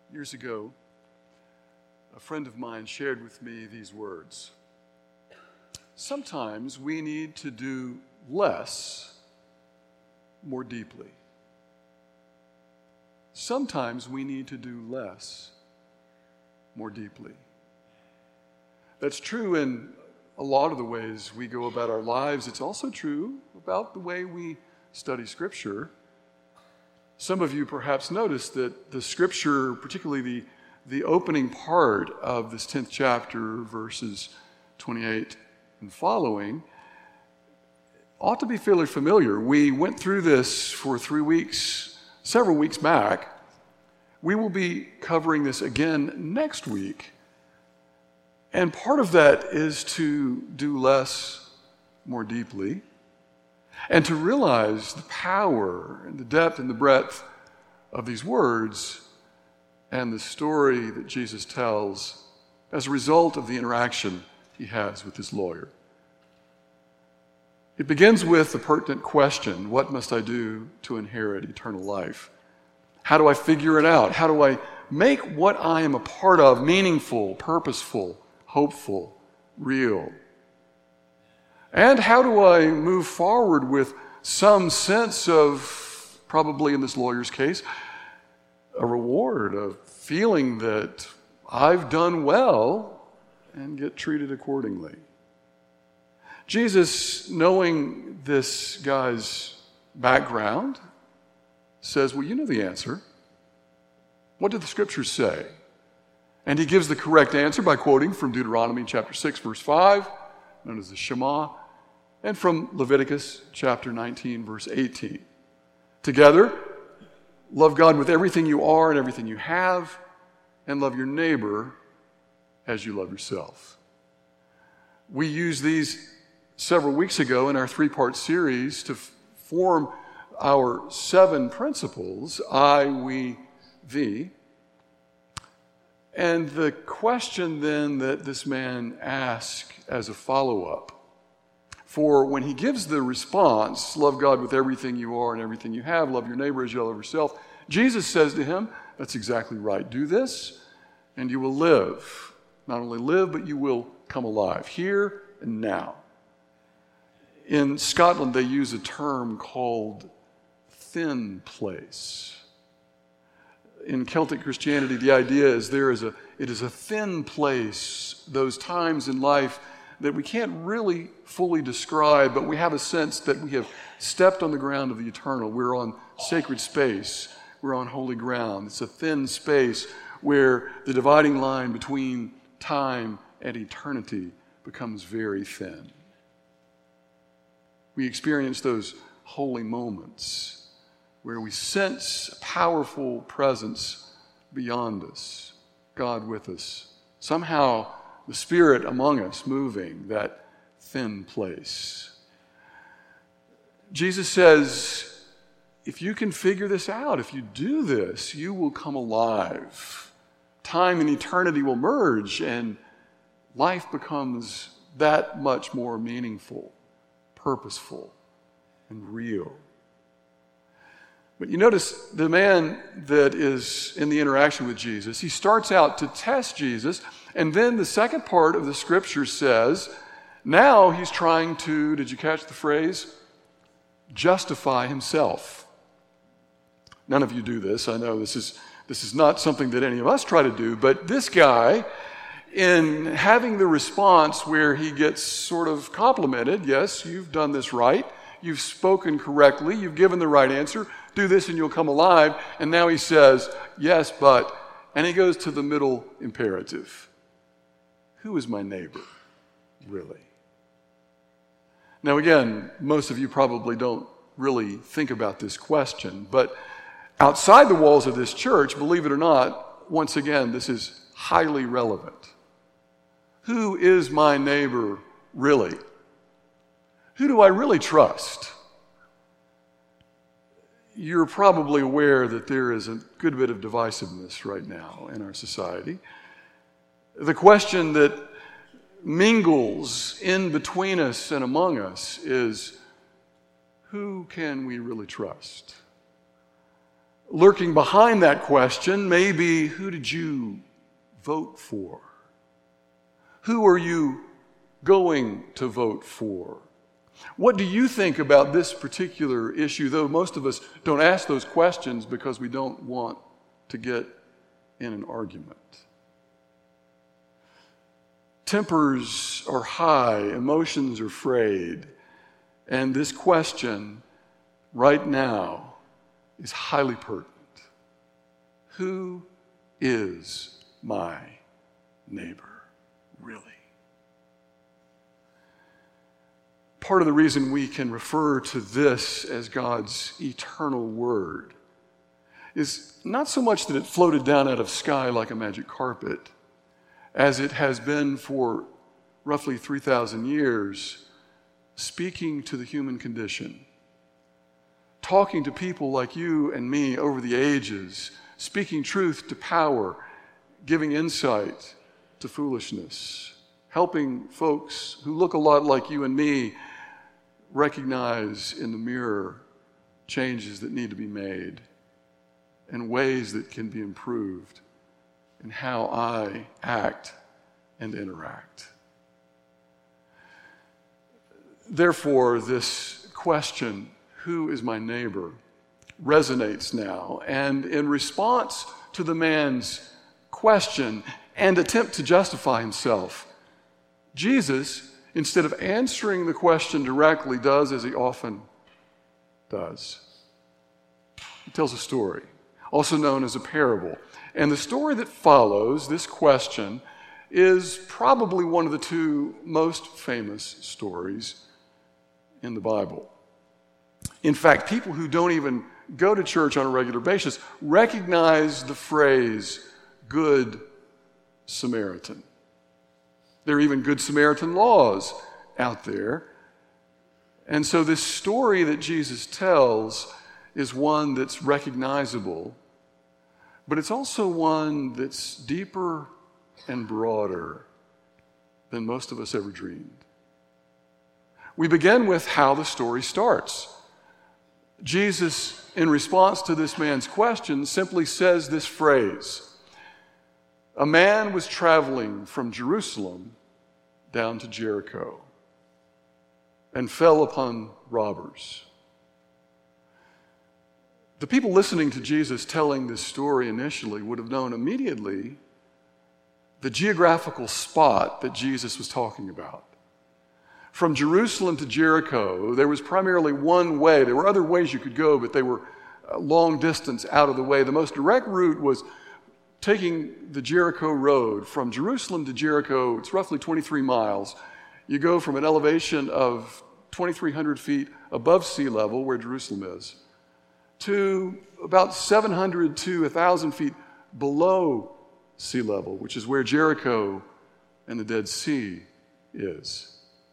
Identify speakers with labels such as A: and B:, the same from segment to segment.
A: Years ago, a friend of mine shared with me these words. Sometimes we need to do less more deeply. Sometimes we need to do less more deeply. That's true in a lot of the ways we go about our lives. It's also true about the way we study Scripture. Some of you perhaps noticed that the Scripture, particularly the opening part of this 10th chapter, verses 28 and following, ought to be fairly familiar. We went through this for 3 weeks, several weeks back. We will be covering this again next week. And part of that is to do less more deeply and to realize the power and the depth and the breadth of these words and the story that Jesus tells as a result of the interaction he has with his lawyer. It begins with the pertinent question, what must I do to inherit eternal life? How do I figure it out? How do I make what I am a part of meaningful, purposeful, hopeful, real? And how do I move forward with some sense of, probably in this lawyer's case, a reward, a feeling that I've done well and get treated accordingly? Jesus, knowing this guy's background, says, well, you know the answer. What do the Scriptures say? And he gives the correct answer by quoting from Deuteronomy chapter 6, verse 5, known as the Shema, and from Leviticus chapter 19, verse 18. Together, love God with everything you are and everything you have, and love your neighbor as you love yourself. We used these several weeks ago in our 3-part series to form our 7 principles, I, we, thee. And the question then that this man asked as a follow-up, for when he gives the response, love God with everything you are and everything you have, love your neighbor as you love yourself, Jesus says to him, that's exactly right. Do this and you will live. Not only live, but you will come alive here and now. In Scotland, they use a term called thin place. In Celtic Christianity, the idea is it is a thin place, those times in life that we can't really fully describe, but we have a sense that we have stepped on the ground of the eternal. We're on sacred space. We're on holy ground. It's a thin space where the dividing line between time and eternity becomes very thin. We experience those holy moments where we sense a powerful presence beyond us, God with us. Somehow, the Spirit among us moving that thin place. Jesus says, if you can figure this out, if you do this, you will come alive. Time and eternity will merge, and life becomes that much more meaningful, purposeful, and real. But you notice the man that is in the interaction with Jesus, he starts out to test Jesus, and then the second part of the Scripture says, now he's trying to, did you catch the phrase? Justify himself. None of you do this. I know this is not something that any of us try to do, but this guy, in having the response where he gets sort of complimented, yes, you've done this right, you've spoken correctly, you've given the right answer, do this and you'll come alive. And now he says, yes, but, and he goes to the middle imperative. Who is my neighbor, really? Now again, most of you probably don't really think about this question, but outside the walls of this church, believe it or not, once again, this is highly relevant. Who is my neighbor, really? Who do I really trust? You're probably aware that there is a good bit of divisiveness right now in our society. The question that mingles in between us and among us is, who can we really trust? lurking behind that question may be, who did you vote for? Who are you going to vote for? What do you think about this particular issue, though most of us don't ask those questions because we don't want to get in an argument? Tempers are high, emotions are frayed, and this question right now is highly pertinent. Who is my neighbor, really? Part of the reason we can refer to this as God's eternal word is not so much that it floated down out of sky like a magic carpet, as it has been for roughly 3,000 years, speaking to the human condition, talking to people like you and me over the ages, speaking truth to power, giving insight to foolishness, helping folks who look a lot like you and me recognize in the mirror changes that need to be made and ways that can be improved in how I act and interact. Therefore, this question, who is my neighbor, resonates now. And in response to the man's question and attempt to justify himself, Jesus, instead of answering the question directly, does as he often does. He tells a story, also known as a parable. And the story that follows this question is probably one of the two most famous stories in the Bible. In fact, people who don't even go to church on a regular basis recognize the phrase, Good Samaritan. There are even Good Samaritan laws out there. And so this story that Jesus tells is one that's recognizable, but it's also one that's deeper and broader than most of us ever dreamed. We begin with how the story starts. Jesus, in response to this man's question, simply says this phrase: a man was traveling from Jerusalem down to Jericho and fell upon robbers. The people listening to Jesus telling this story initially would have known immediately the geographical spot that Jesus was talking about. From Jerusalem to Jericho, there was primarily one way. There were other ways you could go, but they were a long distance out of the way. The most direct route was taking the Jericho road. From Jerusalem to Jericho, it's roughly 23 miles. You go from an elevation of 2,300 feet above sea level, where Jerusalem is, to about 700 to 1,000 feet below sea level, which is where Jericho and the Dead Sea is.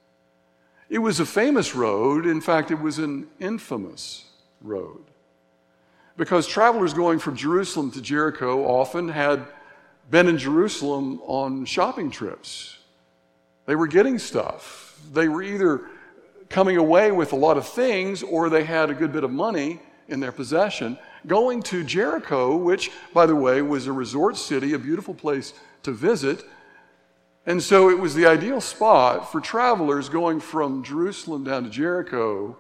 A: It was a famous road. In fact, it was an infamous road, because travelers going from Jerusalem to Jericho often had been in Jerusalem on shopping trips. They were getting stuff. They were either coming away with a lot of things, or they had a good bit of money in their possession, going to Jericho, which, by the way, was a resort city, a beautiful place to visit. And so it was the ideal spot for travelers going from Jerusalem down to Jericho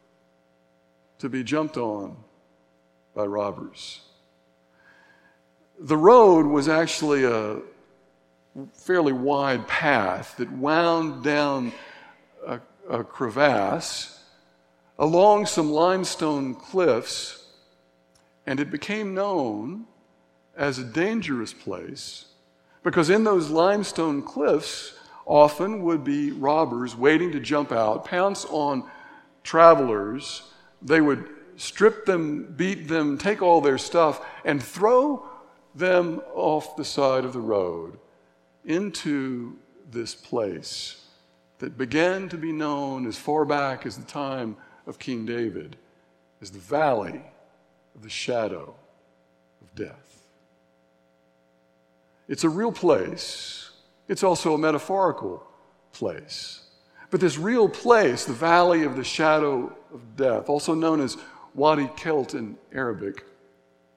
A: to be jumped on by robbers. The road was actually a fairly wide path that wound down a crevasse along some limestone cliffs, and it became known as a dangerous place because in those limestone cliffs often would be robbers waiting to jump out, pounce on travelers. They would strip them, beat them, take all their stuff, and throw them off the side of the road into this place that began to be known as far back as the time of King David as the Valley of the Shadow of Death. It's a real place. It's also a metaphorical place. But this real place, the Valley of the Shadow of Death, also known as Wadi Kelt in Arabic,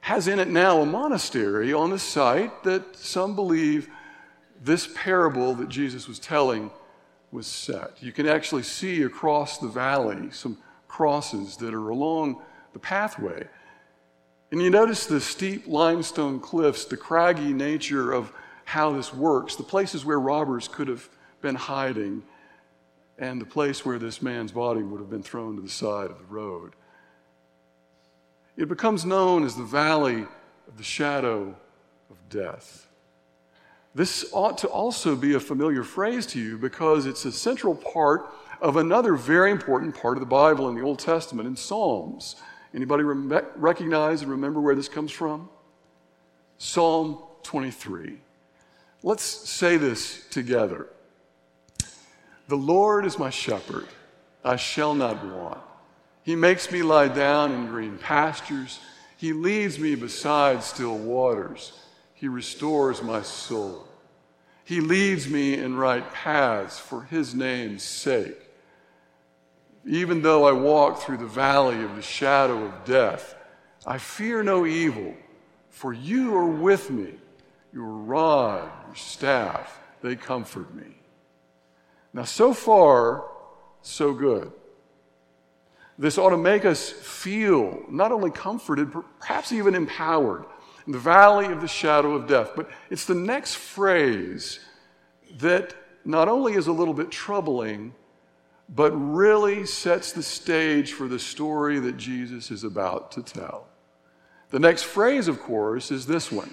A: has in it now a monastery on the site that some believe this parable that Jesus was telling was set. You can actually see across the valley some crosses that are along the pathway. And you notice the steep limestone cliffs, the craggy nature of how this works, the places where robbers could have been hiding, and the place where this man's body would have been thrown to the side of the road. It becomes known as the Valley of the Shadow of Death. This ought to also be a familiar phrase to you because it's a central part of another very important part of the Bible in the Old Testament, in Psalms. Anybody recognize and remember where this comes from? Psalm 23. Let's say this together. The Lord is my shepherd, I shall not want. He makes me lie down in green pastures. He leads me beside still waters. He restores my soul. He leads me in right paths for his name's sake. Even though I walk through the valley of the shadow of death, I fear no evil, for you are with me. Your rod, your staff, they comfort me. Now, so far, so good. This ought to make us feel not only comforted, but perhaps even empowered in the valley of the shadow of death. But it's the next phrase that not only is a little bit troubling, but really sets the stage for the story that Jesus is about to tell. The next phrase, of course, is this one.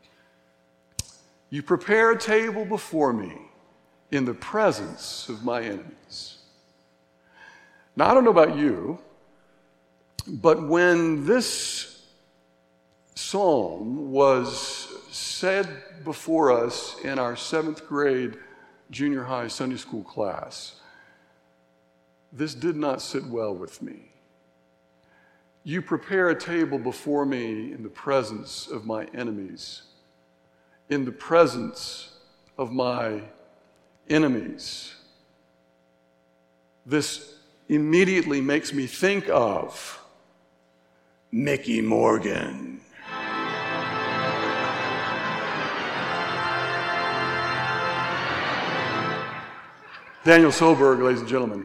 A: You prepare a table before me in the presence of my enemies. Now, I don't know about you, but when this psalm was said before us in our 7th grade junior high Sunday school class, this did not sit well with me. You prepare a table before me in the presence of my enemies, in the presence of my enemies. This immediately makes me think of Mickey Morgan. Daniel Solberg, ladies and gentlemen.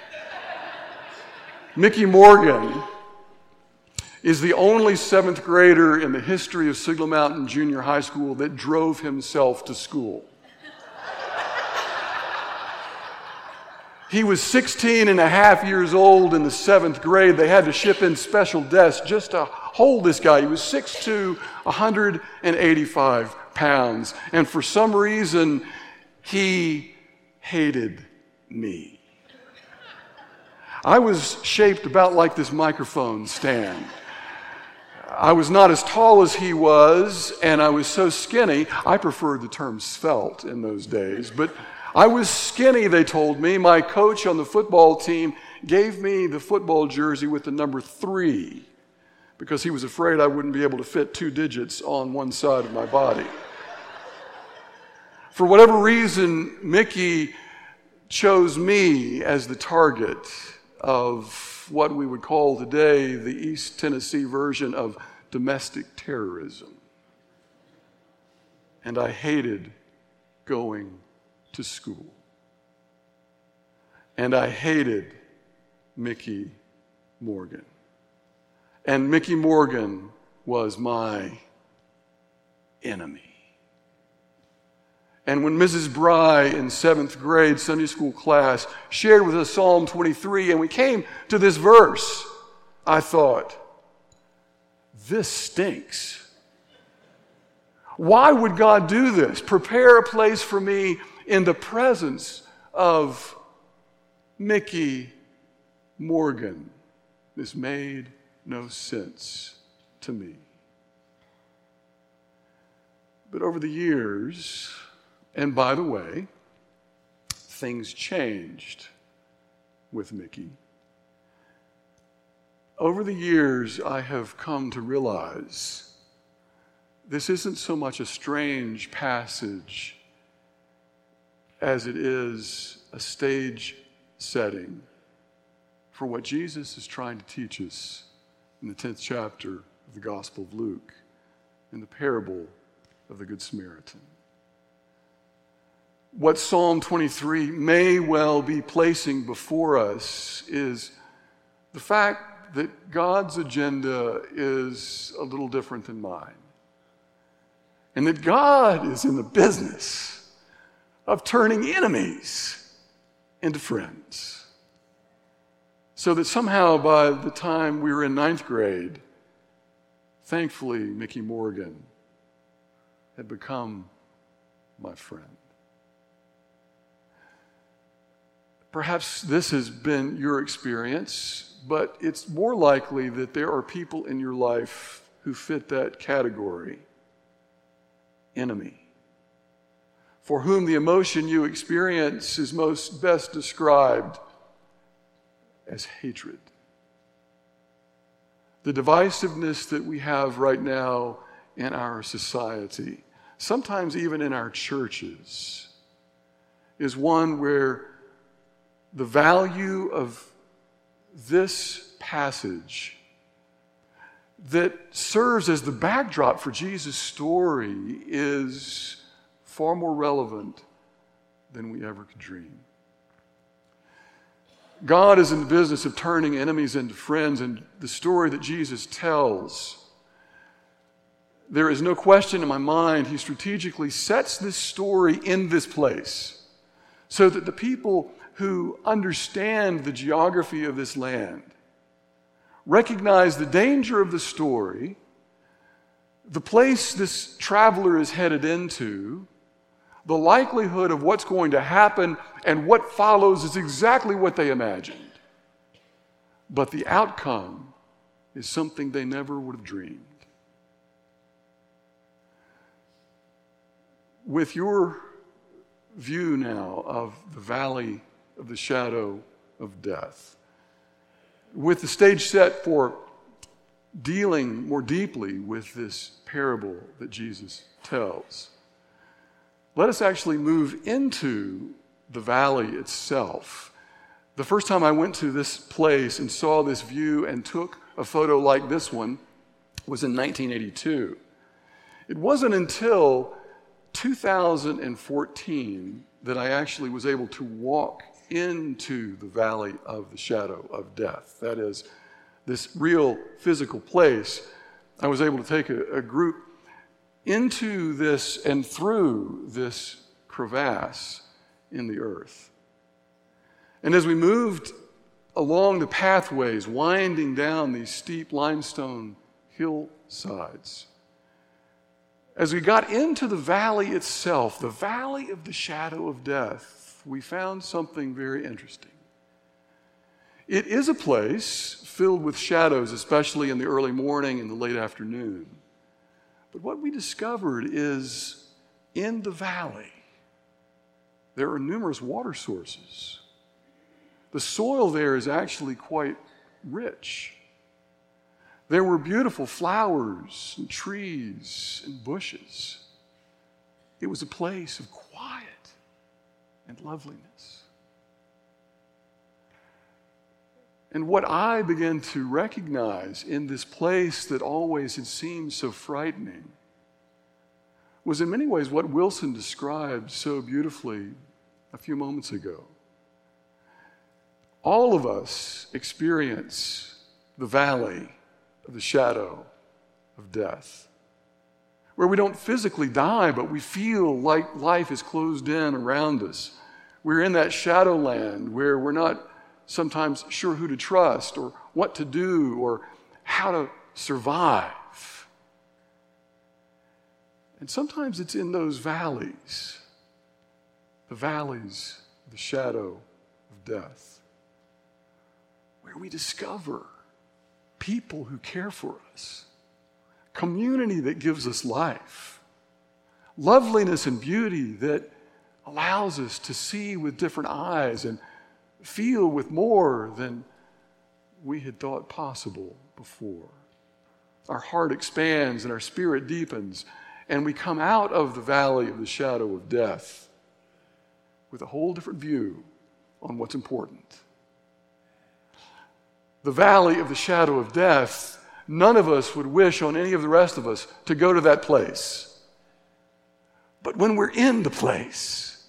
A: Mickey Morgan is the only 7th grader in the history of Signal Mountain Junior High School that drove himself to school. He was 16 and a half years old in the 7th grade. They had to ship in special desks just to hold this guy. He was 6'2", 185 pounds. And for some reason, he hated me. I was shaped about like this microphone stand. I was not as tall as he was, and I was so skinny. I preferred the term svelte in those days, but I was skinny, they told me. My coach on the football team gave me the football jersey with the number 3 because he was afraid I wouldn't be able to fit 2 digits on one side of my body. For whatever reason, Mickey chose me as the target of what we would call today the East Tennessee version of domestic terrorism. And I hated going to school. And I hated Mickey Morgan. And Mickey Morgan was my enemy. And when Mrs. Bry in 7th grade Sunday school class shared with us Psalm 23 and we came to this verse, I thought, this stinks. Why would God do this? Prepare a place for me in the presence of Mickey Morgan. This made no sense to me. But over the years, and by the way, things changed with Mickey. Over the years, I have come to realize this isn't so much a strange passage as it is a stage setting for what Jesus is trying to teach us in the 10th chapter of of the Gospel of Luke and the parable of the Good Samaritan. What Psalm 23 may well be placing before us is the fact that God's agenda is a little different than mine. And that God is in the business of turning enemies into friends. So that somehow by the time we were in 9th grade, thankfully Mickey Morgan had become my friend. Perhaps this has been your experience, but it's more likely that there are people in your life who fit that category. Enemy. For whom the emotion you experience is most best described as hatred. The divisiveness that we have right now in our society, sometimes even in our churches, is one where the value of this passage that serves as the backdrop for Jesus' story is far more relevant than we ever could dream. God is in the business of turning enemies into friends, and the story that Jesus tells, there is no question in my mind, he strategically sets this story in this place so that the people who understand the geography of this land recognize the danger of the story, the place this traveler is headed into, the likelihood of what's going to happen, and what follows is exactly what they imagined. But the outcome is something they never would have dreamed. With your view now of the valley of the shadow of death, with the stage set for dealing more deeply with this parable that Jesus tells, let us actually move into the valley itself. The first time I went to this place and saw this view and took a photo like this one was in 1982. It wasn't until 2014 that I actually was able to walk into the valley of the shadow of death. That is, this real physical place. I was able to take a group into this and through this crevasse in the earth. And as we moved along the pathways, winding down these steep limestone hillsides, as we got into the valley itself, the valley of the shadow of death, we found something very interesting. It is a place filled with shadows, especially in the early morning and the late afternoon. But what we discovered is in the valley, there are numerous water sources. The soil there is actually quite rich. There were beautiful flowers and trees and bushes. It was a place of quiet and loveliness. And what I began to recognize in this place that always had seemed so frightening was in many ways what Wilson described so beautifully a few moments ago. All of us experience the valley of the shadow of death, where we don't physically die, but we feel like life is closed in around us. We're in that shadow land where we're not sometimes sure who to trust or what to do or how to survive. And sometimes it's in those valleys, the valleys of the shadow of death, where we discover people who care for us, community that gives us life, loveliness and beauty that allows us to see with different eyes and feel with more than we had thought possible before. Our heart expands and our spirit deepens, and we come out of the valley of the shadow of death with a whole different view on what's important. The valley of the shadow of death None of us would wish on any of the rest of us to go to that place. But when we're in the place,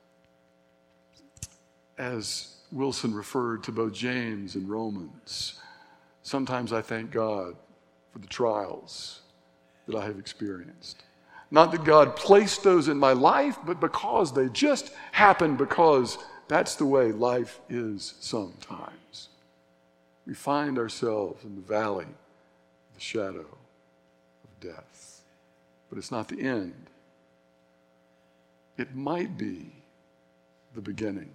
A: as Wilson referred to both James and Romans, sometimes I thank God for the trials that I have experienced. Not that God placed those in my life, but because they just happened, because that's the way life is sometimes. We find ourselves in the valley of the shadow of death. But it's not the end. It might be the beginning.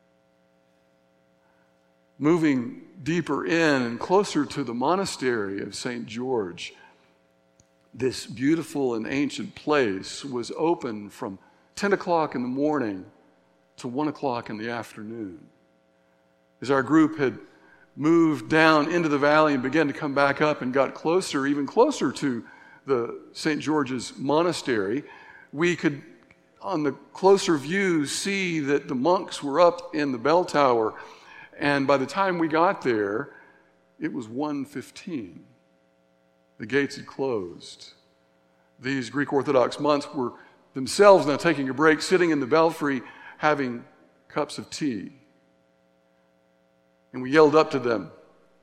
A: Moving deeper in and closer to the monastery of St. George, this beautiful and ancient place was open from 10 o'clock in the morning to 1 o'clock in the afternoon. As our group had moved down into the valley and began to come back up and got closer, even closer to the St. George's Monastery, we could, on the closer view, see that the monks were up in the bell tower. And by the time we got there, it was 1:15. The gates had closed. These Greek Orthodox monks were themselves now taking a break, sitting in the belfry, having cups of tea. And we yelled up to them,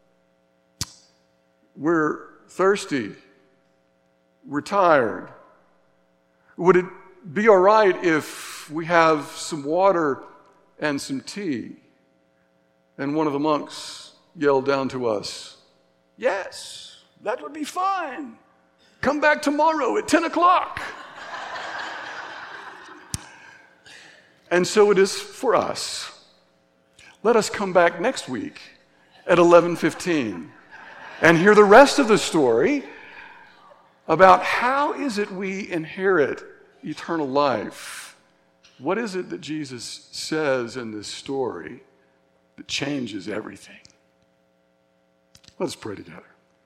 A: "We're thirsty. We're tired. Would it be all right if we have some water and some tea?" And one of the monks yelled down to us, "Yes, that would be fine. Come back tomorrow at 10 o'clock. And so it is for us. Let us come back next week at 11:15 and hear the rest of the story about how is it we inherit eternal life. What is it that Jesus says in this story that changes everything? Let us pray together.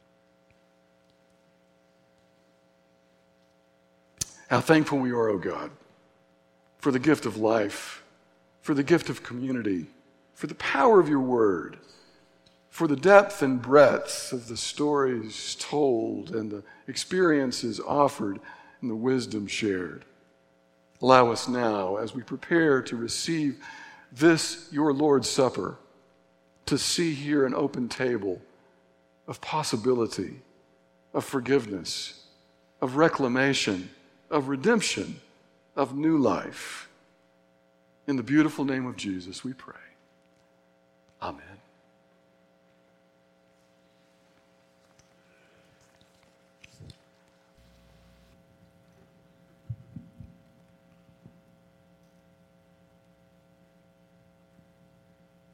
A: How thankful we are, O God, for the gift of life, for the gift of community, for the power of your word, for the depth and breadth of the stories told and the experiences offered and the wisdom shared. Allow us now, as we prepare to receive this, your Lord's Supper, to see here an open table of possibility, of forgiveness, of reclamation, of redemption, of new life. In the beautiful name of Jesus, we pray. Amen.